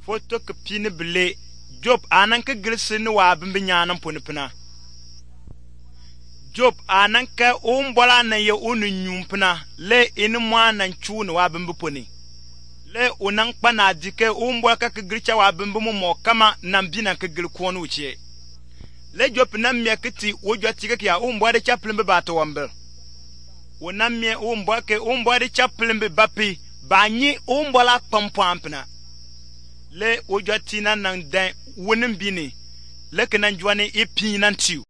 foto ke pini bile Job anan ke gilsin wa bimbi nyanan punipina. Job anan ke umbola na ye unu nyumpina le inu mwa nan chuni wa bimbi puni. Le unang pana dike umbola ka ke gilcha wa bimbi mo kama nambina ke gil kwonu uche. Le Job na mye kiti wujwa tika kia umbola de chaplimbi bato wambil. Una mye umbola de chaplimbi bapi banyi umbola pampampina. Le wujwa tina nang den wunim bini le kenan jwani ipi nan tiu.